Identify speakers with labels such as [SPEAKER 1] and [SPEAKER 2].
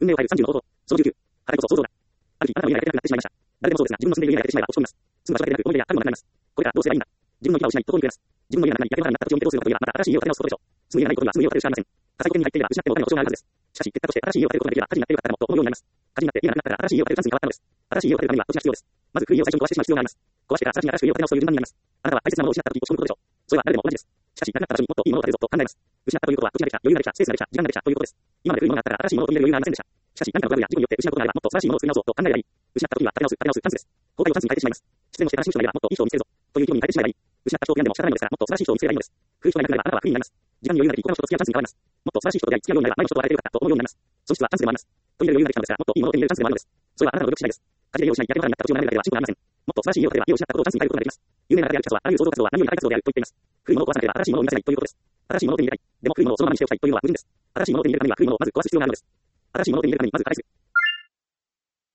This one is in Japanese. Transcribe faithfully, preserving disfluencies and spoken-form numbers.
[SPEAKER 1] 運命を変えるさんじゅうの方法。そのじゅうきゅう。あれこそ想像だ。ある日、あなたの家が出なくなってしまいました。誰でもそうですが、自分の住んでいる家が出てしまえば落ち込みます。住む場所が出なく、思い出やあるものがなくなります。これからどうすればいいんだ。自分の牙を失い、どこに暮らす。自分の家の中に焼け野原になった土地を見てどうするかというのは、また新しい家を建て直すことでしょう。住む家がないことには住む家を建てるしかありません。火災保険に入っていれば失ってもお金の保証があるはずです。しかし、結果として新しい家を建てることができれば、火事になっている方からもっと思うようになります。火事になって家がなくなったら新しい家を建てるチャンスに変わったのです。新しい家を建てるためには土地が必要です。まず古い家を最初に壊してしまう必要があります。壊してから新しい新しく家を建て直すという順番になります。あなたは大切なものを失った時、落ち込むことでしょう。それは誰でも同じです。しかし、なくなった場所にもっといいものを建てるぞと考えます。失ったということは、土地ができた、余裕ができた、スペースができた、時間ができたということです。今まで古いものがあったら新しいものを手に入れる余裕がありませんでした。しかし、何かのトラブルや事故によって失うことがあれば、もっと素晴らしいものを作り直そうと考えればいい。失った時には建て直す、建て直す、チャンスです。後悔をチャンスに変えてしまいます。失恋をして新しい人がいればもっといい人を見つけるぞ。という気分に変えてしまえばいい。失った人を悔やんでも仕方ないのですから、もっと素晴らしい人を見つければいいのです。古い人がいなくなれば、あなたは不利になります。時間に余裕ができ、他の人と付き合うチャンスに変わります。もっと素晴らしい人と出会い、付き合うようになれば前の人と会えてよかったと思うようになります。損失はチャンスでもあります。という余裕ができたのですから、もっといいものを手に入れるチャンスでもあるのです。それはあなたの努力次第です。火事で家を失い、焼け野原になった土地を並べるだけでは進歩がありません。もっと素晴らしい家を建てれば家を失ったことをチャンスに変えることができます。有名な方であるピカソは、あらゆる創造活動は何より高い活動であると言っています。古いものを壊さなければ新しいものを生み出せないということです。新しいものを手に入れたい。でも古いものをそのままにしておきたいというのは矛盾です。新しいものを手に入れるためには古いものをまず壊す必要があるのです。新しいものを手に入れるためにまず片付け